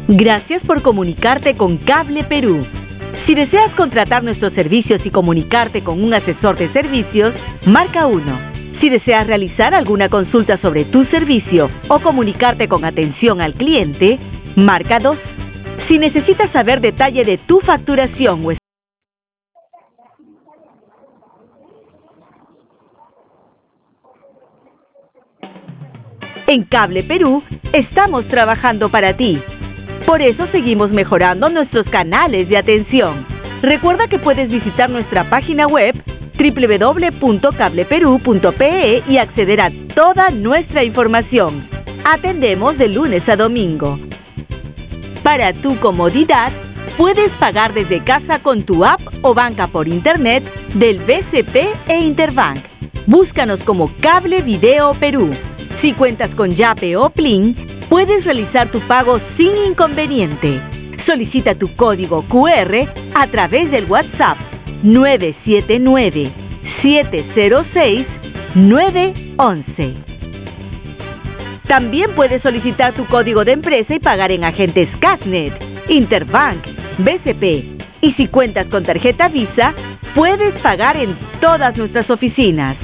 Gracias por comunicarte con Cable Perú. Si deseas contratar nuestros servicios y comunicarte con un asesor de servicios, marca 1. Si deseas realizar alguna consulta sobre tu servicio o comunicarte con atención al cliente, marca 2. Si necesitas saber detalle de tu facturación o en Cable Perú, estamos trabajando para ti. Por eso seguimos mejorando nuestros canales de atención. Recuerda que puedes visitar nuestra página web www.cableperu.pe y acceder a toda nuestra información. Atendemos de lunes a domingo. Para tu comodidad, puedes pagar desde casa con tu app o banca por internet del BCP e Interbank. Búscanos como Cable Video Perú. Si cuentas con Yape o Plin, puedes realizar tu pago sin inconveniente. Solicita tu código QR a través del WhatsApp 979-706-911. También puedes solicitar tu código de empresa y pagar en agentes Casnet, Interbank, BCP. Y si cuentas con tarjeta Visa, puedes pagar en todas nuestras oficinas.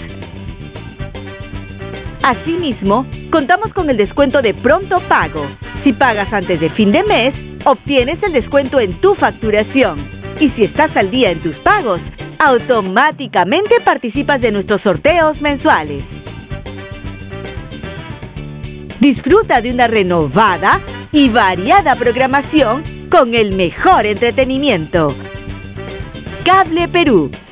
Asimismo, contamos con el descuento de pronto pago. Si pagas antes de fin de mes, obtienes el descuento en tu facturación. Y si estás al día en tus pagos, automáticamente participas de nuestros sorteos mensuales. Disfruta de una renovada y variada programación con el mejor entretenimiento. Cable Perú,